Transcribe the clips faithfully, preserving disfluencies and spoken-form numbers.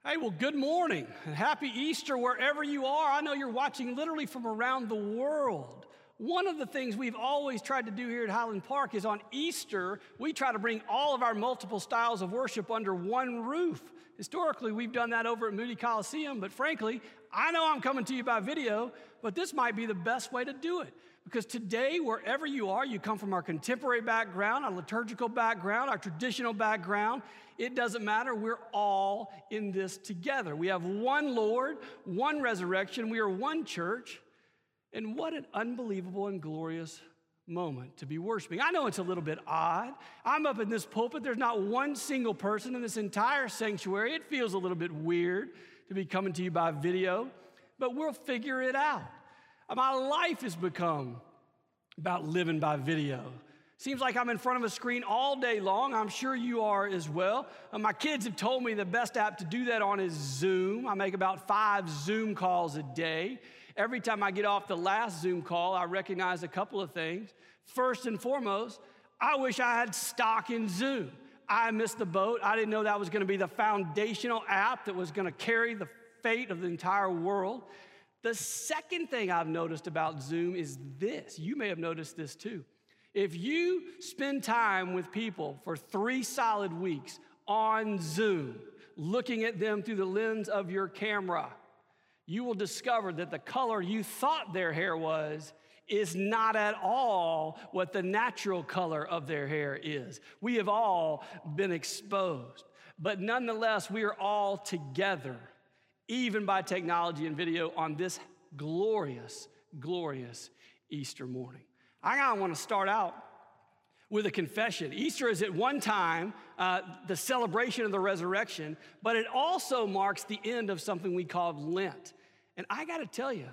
Hey, well, good morning and happy Easter wherever you are. I know you're watching literally from around the world. One of the things we've always tried to do here at Highland Park is on Easter, we try to bring all of our multiple styles of worship under one roof. Historically, we've done that over at Moody Coliseum, but frankly, I know I'm coming to you by video, but this might be the best way to do it. Because today, wherever you are, you come from our contemporary background, our liturgical background, our traditional background, it doesn't matter. We're all in this together. We have one Lord, one resurrection. We are one church. And what an unbelievable and glorious moment to be worshiping. I know it's a little bit odd. I'm up in this pulpit. There's not one single person in this entire sanctuary. It feels a little bit weird to be coming to you by video, but we'll figure it out. My life has become about living by video. Seems like I'm in front of a screen all day long. I'm sure you are as well. Uh, my kids have told me the best app to do that on is Zoom. I make about five Zoom calls a day. Every time I get off the last Zoom call, I recognize a couple of things. First and foremost, I wish I had stock in Zoom. I missed the boat. I didn't know that was going to be the foundational app that was going to carry the fate of the entire world. The second thing I've noticed about Zoom is this. You may have noticed this too. If you spend time with people for three solid weeks on Zoom, looking at them through the lens of your camera, you will discover that the color you thought their hair was is not at all what the natural color of their hair is. We have all been exposed, but nonetheless, we are all together, even by technology and video, on this glorious, glorious Easter morning. I kind of want to start out with a confession. Easter is at one time uh, the celebration of the resurrection, but it also marks the end of something we call Lent. And I got to tell you,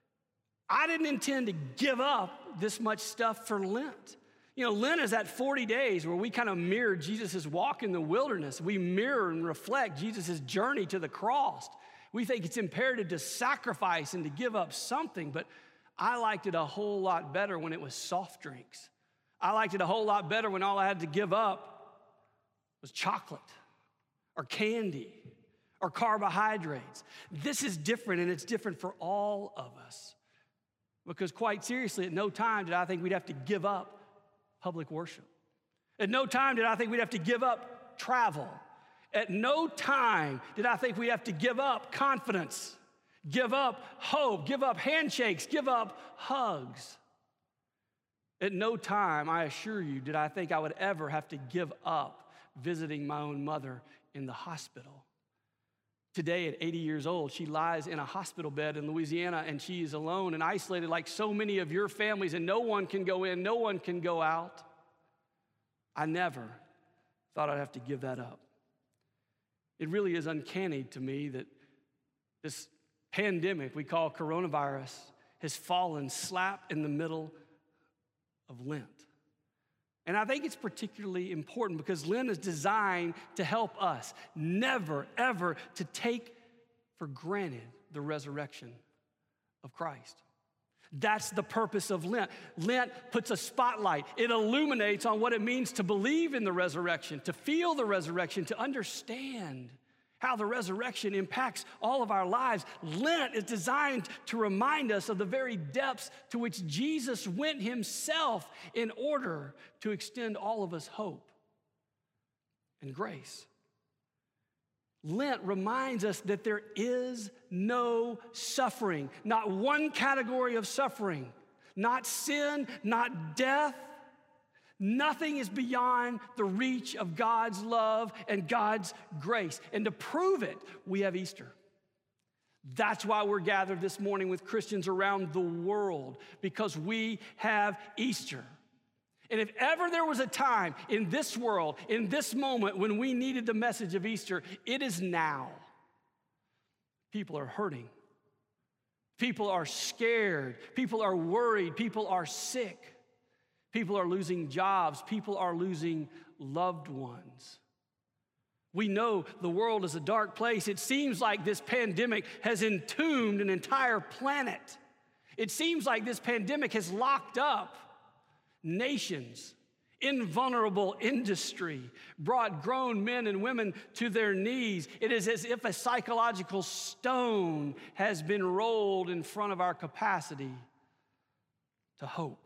I didn't intend to give up this much stuff for Lent. You know, Lent is that forty days where we kind of mirror Jesus' walk in the wilderness. We mirror and reflect Jesus' journey to the cross. We think it's imperative to sacrifice and to give up something, but I liked it a whole lot better when it was soft drinks. I liked it a whole lot better when all I had to give up was chocolate or candy or carbohydrates. This is different, and it's different for all of us. Because quite seriously, at no time did I think we'd have to give up public worship. At no time did I think we'd have to give up travel. At no time did I think we'd have to give up confidence, give up hope, give up handshakes, give up hugs. At no time, I assure you, did I think I would ever have to give up visiting my own mother in the hospital. Today, at eighty years old, she lies in a hospital bed in Louisiana, and she is alone and isolated like so many of your families, and no one can go in, no one can go out. I never thought I'd have to give that up. It really is uncanny to me that this pandemic we call coronavirus has fallen slap in the middle of Lent. And I think it's particularly important because Lent is designed to help us never, ever to take for granted the resurrection of Christ. That's the purpose of Lent. Lent puts a spotlight. It illuminates on what it means to believe in the resurrection, to feel the resurrection, to understand how the resurrection impacts all of our lives. Lent is designed to remind us of the very depths to which Jesus went himself in order to extend all of us hope and grace. Lent reminds us that there is no suffering, not one category of suffering, not sin, not death. Nothing is beyond the reach of God's love and God's grace. And to prove it, we have Easter. That's why we're gathered this morning with Christians around the world, because we have Easter. And if ever there was a time in this world, in this moment, when we needed the message of Easter, it is now. People are hurting. People are scared. People are worried. People are sick. People are losing jobs. People are losing loved ones. We know the world is a dark place. It seems like this pandemic has entombed an entire planet. It seems like this pandemic has locked up nations invulnerable industry brought grown men and women to their knees. It is as if a psychological stone has been rolled in front of our capacity to hope.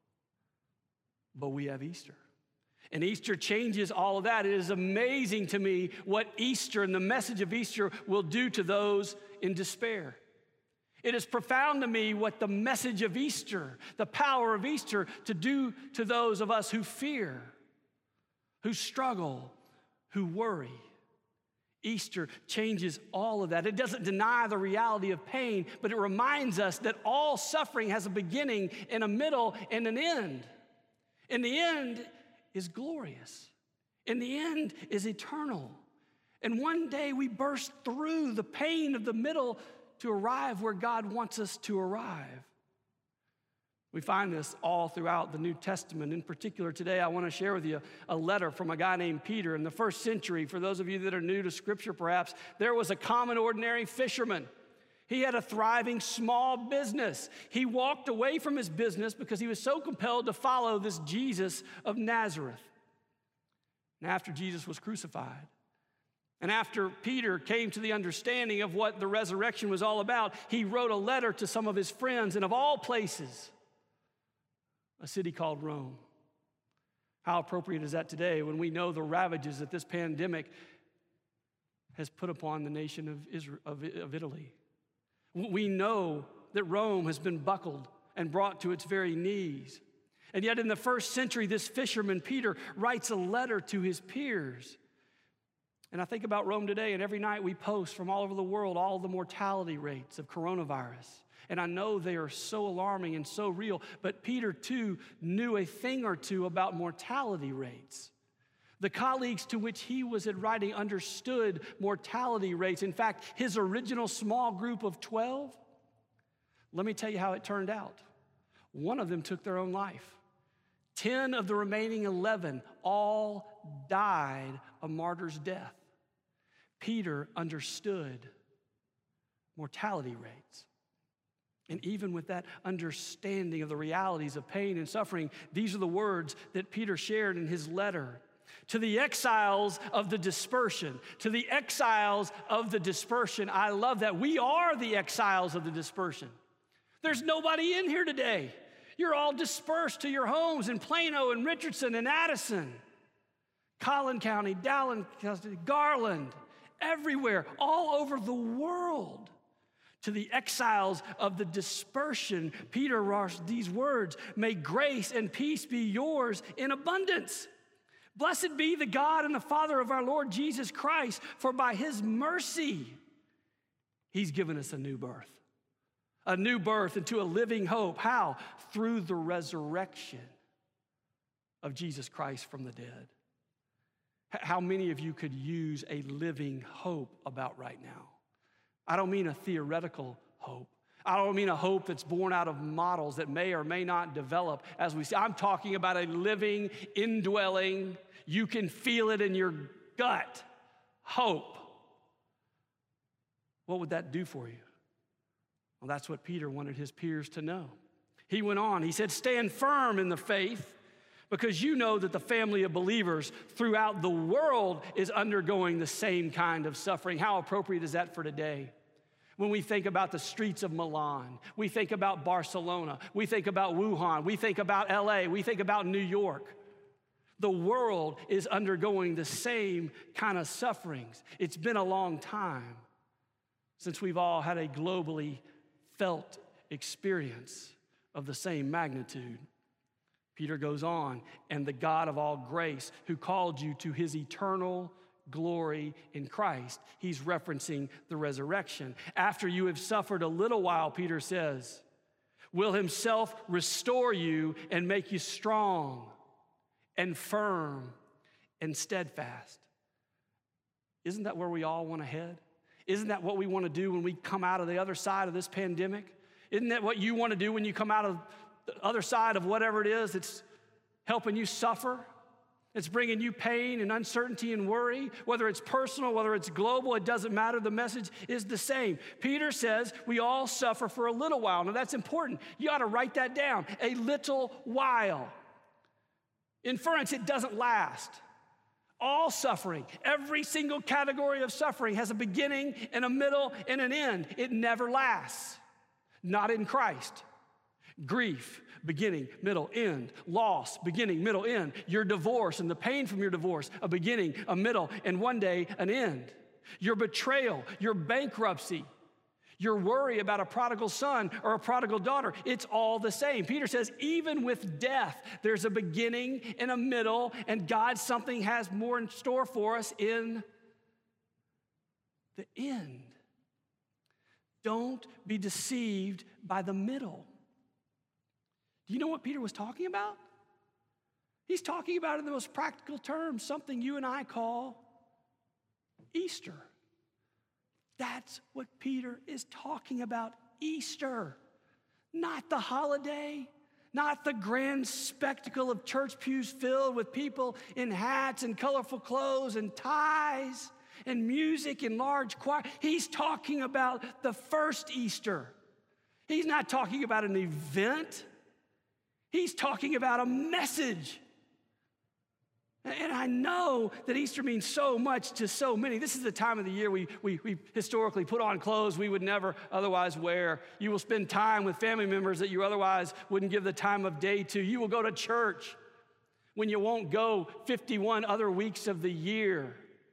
But we have Easter. And Easter changes all of that. It is amazing to me what Easter and the message of Easter will do to those in despair. It is profound to me what the message of Easter, the power of Easter, to do to those of us who fear, who struggle, who worry. Easter changes all of that. It doesn't deny the reality of pain, but it reminds us that all suffering has a beginning and a middle and an end. And the end is glorious. And the end is eternal. And one day we burst through the pain of the middle to arrive where God wants us to arrive. We find this all throughout the New Testament. In particular, today I want to share with you a letter from a guy named Peter. In the first century, for those of you that are new to Scripture perhaps, there was a common, ordinary fisherman. He had a thriving small business. He walked away from his business because he was so compelled to follow this Jesus of Nazareth. And after Jesus was crucified, and after Peter came to the understanding of what the resurrection was all about, he wrote a letter to some of his friends, and of all places, a city called Rome. How appropriate is that today when we know the ravages that this pandemic has put upon the nation of Israel, of, of Italy? We know that Rome has been buckled and brought to its very knees. And yet in the first century, this fisherman, Peter, writes a letter to his peers. And I think about Rome today, and every night we post from all over the world all the mortality rates of coronavirus. And I know they are so alarming and so real, but Peter, too, knew a thing or two about mortality rates. The colleagues to which he was writing understood mortality rates. In fact, his original small group of twelve, let me tell you how it turned out. One of them took their own life. Ten of the remaining eleven all died a martyr's death. Peter understood mortality rates. And even with that understanding of the realities of pain and suffering, these are the words that Peter shared in his letter. To the exiles of the dispersion, to the exiles of the dispersion. I love that. We are the exiles of the dispersion. There's nobody in here today. You're all dispersed to your homes in Plano and Richardson and Addison, Collin County, Dallin County, Garland, everywhere, all over the world. To the exiles of the dispersion, Peter writes these words, may grace and peace be yours in abundance. Blessed be the God and the Father of our Lord Jesus Christ, for by his mercy, he's given us a new birth. A new birth into a living hope. How? Through the resurrection of Jesus Christ from the dead. How many of you could use a living hope about right now? I don't mean a theoretical hope. I don't mean a hope that's born out of models that may or may not develop as we see. I'm talking about a living, indwelling, you can feel it in your gut, hope. What would that do for you? Well, that's what Peter wanted his peers to know. He went on, he said, stand firm in the faith, because you know that the family of believers throughout the world is undergoing the same kind of suffering. How appropriate is that for today? When we think about the streets of Milan, we think about Barcelona, we think about Wuhan, we think about L A, we think about New York. The world is undergoing the same kind of sufferings. It's been a long time since we've all had a globally felt experience of the same magnitude. Peter goes on, and the God of all grace who called you to his eternal glory in Christ. He's referencing the resurrection. After you have suffered a little while, Peter says, will himself restore you and make you strong and firm and steadfast. Isn't that where we all want to head? Isn't that what we want to do when we come out of the other side of this pandemic? Isn't that what you want to do when you come out of the other side of whatever it is that's helping you suffer? It's bringing you pain and uncertainty and worry, whether it's personal, whether it's global, it doesn't matter. The message is the same. Peter says we all suffer for a little while. Now that's important. You ought to write that down. A little while. Inference, it doesn't last. All suffering, every single category of suffering has a beginning and a middle and an end. It never lasts. Not in Christ. Grief, beginning, middle, end. Loss, beginning, middle, end. Your divorce and the pain from your divorce, a beginning, a middle, and one day an end. Your betrayal, your bankruptcy, your worry about a prodigal son or a prodigal daughter, it's all the same. Peter says, even with death, there's a beginning and a middle, and God something has more in store for us in the end. Don't be deceived by the middle. Do you know what Peter was talking about? He's talking about, in the most practical terms, something you and I call Easter. That's what Peter is talking about, Easter. Not the holiday, not the grand spectacle of church pews filled with people in hats and colorful clothes and ties and music and large choir. He's talking about the first Easter. He's not talking about an event. He's talking about a message. And I know that Easter means so much to so many. This is the time of the year we, we, we historically put on clothes we would never otherwise wear. You will spend time with family members that you otherwise wouldn't give the time of day to. You will go to church when you won't go fifty-one other weeks of the year.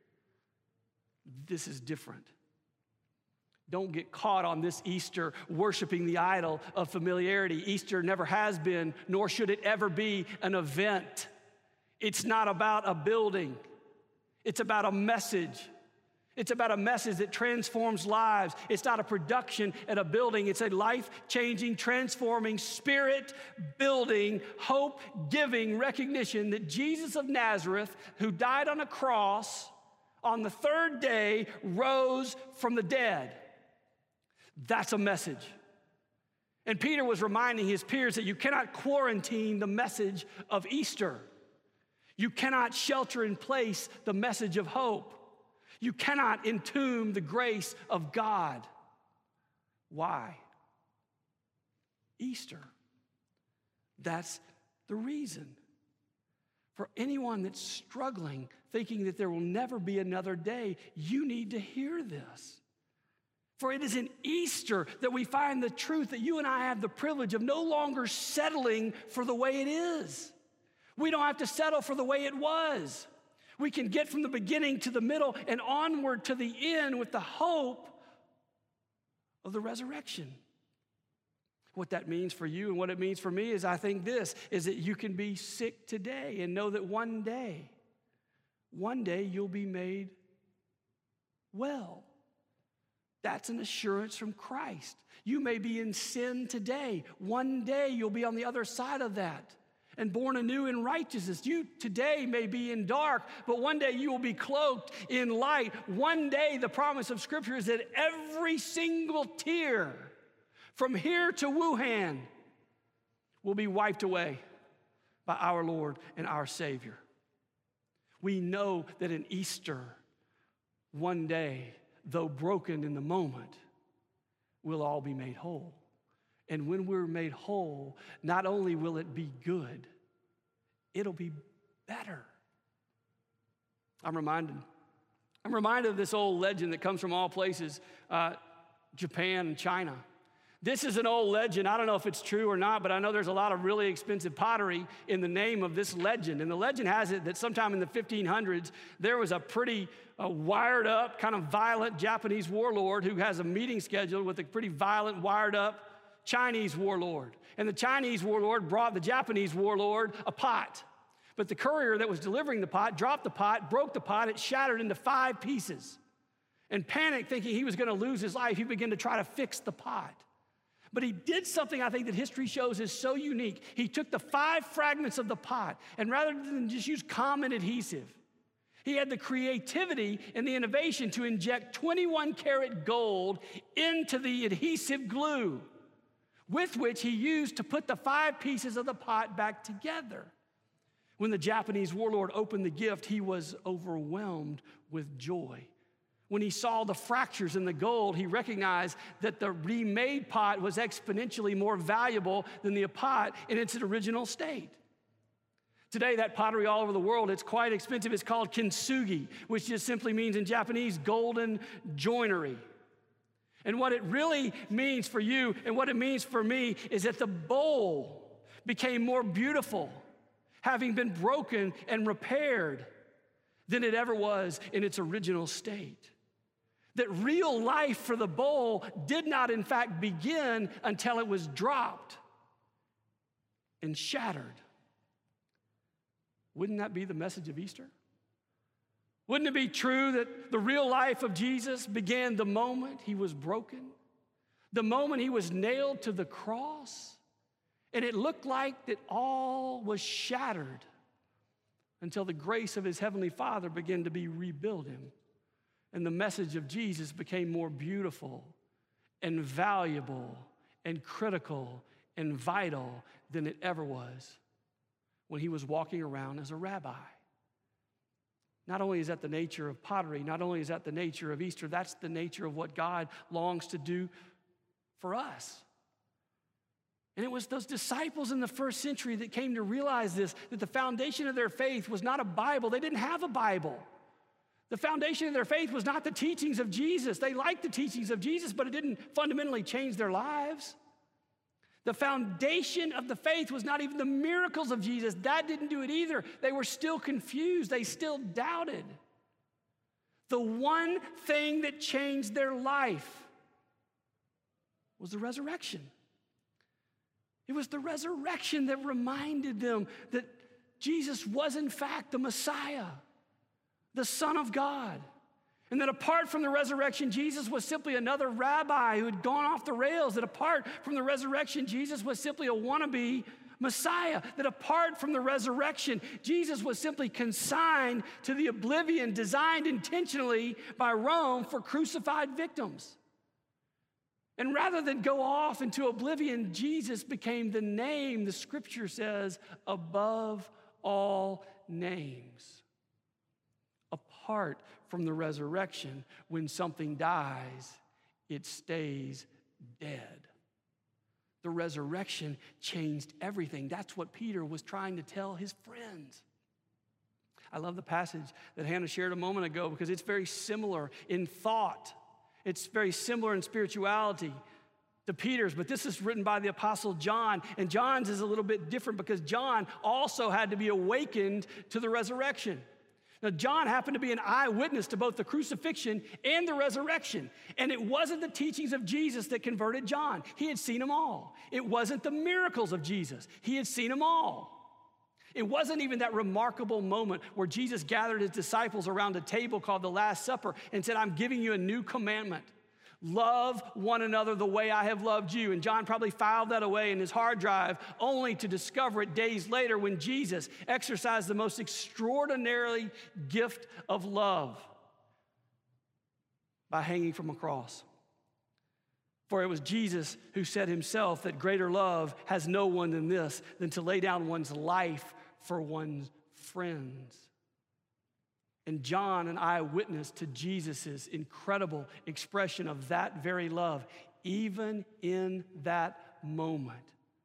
This is different. Don't get caught on this Easter worshiping the idol of familiarity. Easter never has been, nor should it ever be, an event. It's not about a building. It's about a message. It's about a message that transforms lives. It's not a production at a building. It's a life-changing, transforming, spirit-building, hope-giving recognition that Jesus of Nazareth, who died on a cross, on the third day rose from the dead. That's a message. And Peter was reminding his peers that you cannot quarantine the message of Easter. You cannot shelter in place the message of hope. You cannot entomb the grace of God. Why? Easter. That's the reason. For anyone that's struggling, thinking that there will never be another day, you need to hear this. For it is in Easter that we find the truth that you and I have the privilege of no longer settling for the way it is. We don't have to settle for the way it was. We can get from the beginning to the middle and onward to the end with the hope of the resurrection. What that means for you and what it means for me is, I think this, is that you can be sick today and know that one day, one day you'll be made well. That's an assurance from Christ. You may be in sin today. One day you'll be on the other side of that and born anew in righteousness. You today may be in dark, but one day you will be cloaked in light. One day, the promise of Scripture is that every single tear from here to Wuhan will be wiped away by our Lord and our Savior. We know that in Easter, one day, though broken in the moment, we'll all be made whole. And when we're made whole, not only will it be good, it'll be better. I'm reminded, I'm reminded of this old legend that comes from all places, uh, Japan and China. This is an old legend. I don't know if it's true or not, but I know there's a lot of really expensive pottery in the name of this legend. And the legend has it that sometime in the fifteen hundreds, there was a pretty uh, wired up, kind of violent Japanese warlord who has a meeting scheduled with a pretty violent, wired up Chinese warlord. And the Chinese warlord brought the Japanese warlord a pot. But the courier that was delivering the pot dropped the pot, broke the pot, it shattered into five pieces. And panicked, thinking he was going to lose his life, he began to try to fix the pot. But he did something I think that history shows is so unique. He took the five fragments of the pot, and rather than just use common adhesive, he had the creativity and the innovation to inject twenty-one karat gold into the adhesive glue, with which he used to put the five pieces of the pot back together. When the Japanese warlord opened the gift, he was overwhelmed with joy. When he saw the fractures in the gold, he recognized that the remade pot was exponentially more valuable than the pot in its original state. Today, that pottery all over the world, it's quite expensive. It's called kintsugi, which just simply means in Japanese, golden joinery. And what it really means for you and what it means for me is that the bowl became more beautiful, having been broken and repaired, than it ever was in its original state. That real life for the bowl did not, in fact, begin until it was dropped and shattered. Wouldn't that be the message of Easter? Wouldn't it be true that the real life of Jesus began the moment he was broken, the moment he was nailed to the cross, and it looked like that all was shattered until the grace of his heavenly Father began to be rebuilt him, and the message of Jesus became more beautiful and valuable and critical and vital than it ever was when he was walking around as a rabbi. Not only is that the nature of pottery, not only is that the nature of Easter, that's the nature of what God longs to do for us. And it was those disciples in the first century that came to realize this, that the foundation of their faith was not a Bible. They didn't have a Bible. The foundation of their faith was not the teachings of Jesus. They liked the teachings of Jesus, but it didn't fundamentally change their lives. The foundation of the faith was not even the miracles of Jesus. That didn't do it either. They were still confused. They still doubted. The one thing that changed their life was the resurrection. It was the resurrection that reminded them that Jesus was in fact the Messiah, the Son of God. And that apart from the resurrection, Jesus was simply another rabbi who had gone off the rails. That apart from the resurrection, Jesus was simply a wannabe Messiah. That apart from the resurrection, Jesus was simply consigned to the oblivion designed intentionally by Rome for crucified victims. And rather than go off into oblivion, Jesus became the name, the scripture says, above all names. Apart from the resurrection, when something dies, it stays dead. The resurrection changed everything. That's what Peter was trying to tell his friends. I love the passage that Hannah shared a moment ago because it's very similar in thought. It's very similar in spirituality to Peter's, but this is written by the Apostle John, and John's is a little bit different because John also had to be awakened to the resurrection. Now, John happened to be an eyewitness to both the crucifixion and the resurrection. And it wasn't the teachings of Jesus that converted John. He had seen them all. It wasn't the miracles of Jesus. He had seen them all. It wasn't even that remarkable moment where Jesus gathered his disciples around a table called the Last Supper and said, I'm giving you a new commandment. Love one another the way I have loved you. And John probably filed that away in his hard drive, only to discover it days later when Jesus exercised the most extraordinary gift of love by hanging from a cross. For it was Jesus who said himself that greater love has no one than this, than to lay down one's life for one's friends. And John, an eyewitness to Jesus' incredible expression of that very love, even in that moment,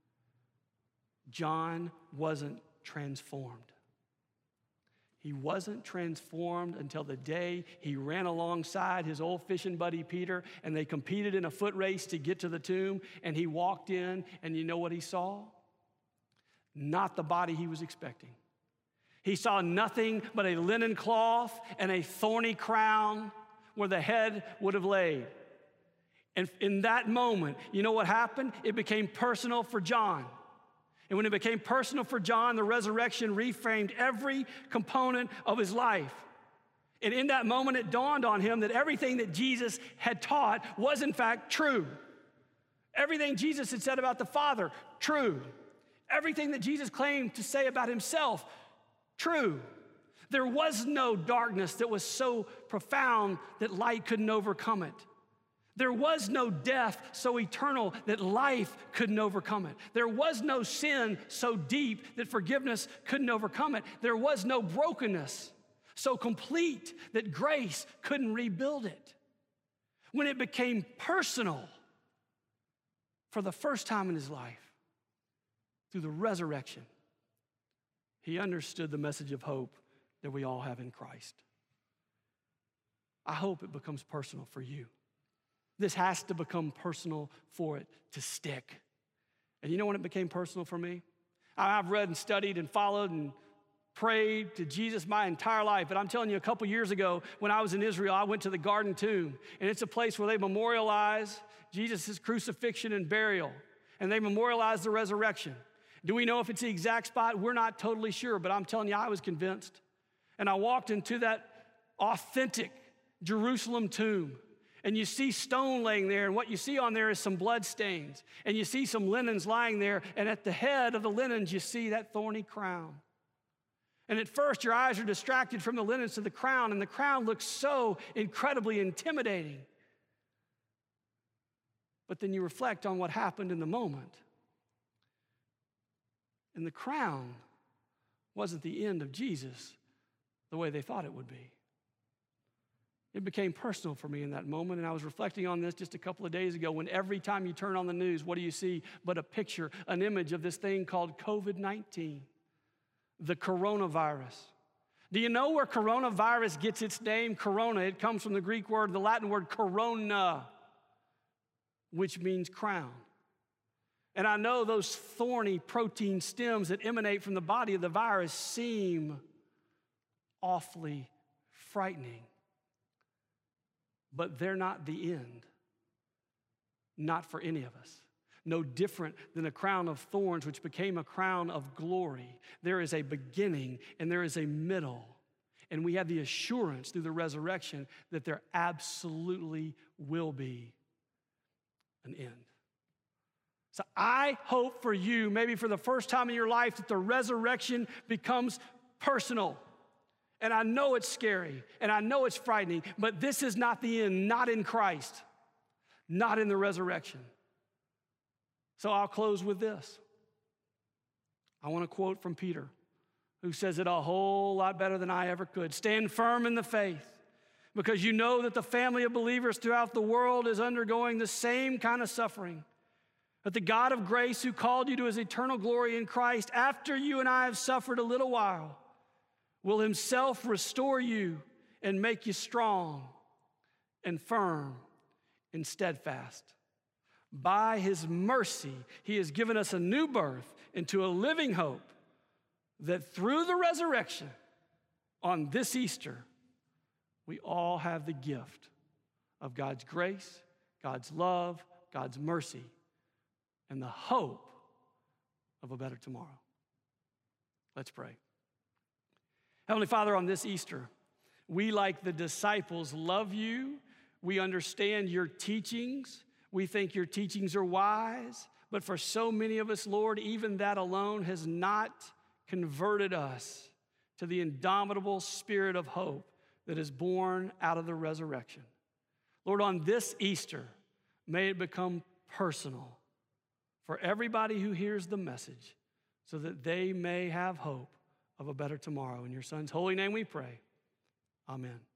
John wasn't transformed. He wasn't transformed until the day he ran alongside his old fishing buddy Peter, and they competed in a foot race to get to the tomb, and he walked in, and you know what he saw? Not the body he was expecting. He saw nothing but a linen cloth and a thorny crown where the head would have laid. And in that moment, you know what happened? It became personal for John. And when it became personal for John, the resurrection reframed every component of his life. And in that moment, it dawned on him that everything that Jesus had taught was in fact true. Everything Jesus had said about the Father, true. Everything that Jesus claimed to say about himself, true. There was no darkness that was so profound that light couldn't overcome it. There was no death so eternal that life couldn't overcome it. There was no sin so deep that forgiveness couldn't overcome it. There was no brokenness so complete that grace couldn't rebuild it. When it became personal for the first time in his life through the resurrection, He understood the message of hope that we all have in Christ. I hope it becomes personal for you. This has to become personal for it to stick. And you know when it became personal for me? I've read and studied and followed and prayed to Jesus my entire life. But I'm telling you, a couple years ago, when I was in Israel, I went to the Garden Tomb. And it's a place where they memorialize Jesus' crucifixion and burial. And they memorialize the resurrection. Do we know if it's the exact spot? We're not totally sure. But I'm telling you, I was convinced. And I walked into that authentic Jerusalem tomb. And you see stone laying there, and what you see on there is some blood stains. And you see some linens lying there, and at the head of the linens, you see that thorny crown. And at first, your eyes are distracted from the linens to the crown, and the crown looks so incredibly intimidating. But then you reflect on what happened in the moment. And the crown wasn't the end of Jesus the way they thought it would be. It became personal for me in that moment, and I was reflecting on this just a couple of days ago when every time you turn on the news, what do you see but a picture, an image of this thing called covid nineteen, the coronavirus. Do you know where coronavirus gets its name? Corona, it comes from the Greek word, the Latin word corona, which means crown. And I know those thorny protein stems that emanate from the body of the virus seem awfully frightening. But they're not the end. Not for any of us. No different than a crown of thorns, which became a crown of glory. There is a beginning and there is a middle. And we have the assurance through the resurrection that there absolutely will be an end. So I hope for you, maybe for the first time in your life, that the resurrection becomes personal. And I know it's scary, and I know it's frightening, but this is not the end, not in Christ, not in the resurrection. So I'll close with this. I want to quote from Peter, who says it a whole lot better than I ever could. Stand firm in the faith, because you know that the family of believers throughout the world is undergoing the same kind of suffering. But the God of grace who called you to his eternal glory in Christ, after you and I have suffered a little while, will himself restore you and make you strong and firm and steadfast. By his mercy, he has given us a new birth into a living hope that through the resurrection on this Easter, we all have the gift of God's grace, God's love, God's mercy, and the hope of a better tomorrow. Let's pray. Heavenly Father, on this Easter, we, like the disciples, love you. We understand your teachings. We think your teachings are wise. But for so many of us, Lord, even that alone has not converted us to the indomitable spirit of hope that is born out of the resurrection. Lord, on this Easter, may it become personal for everybody who hears the message so that they may have hope of a better tomorrow. In your Son's holy name we pray. Amen.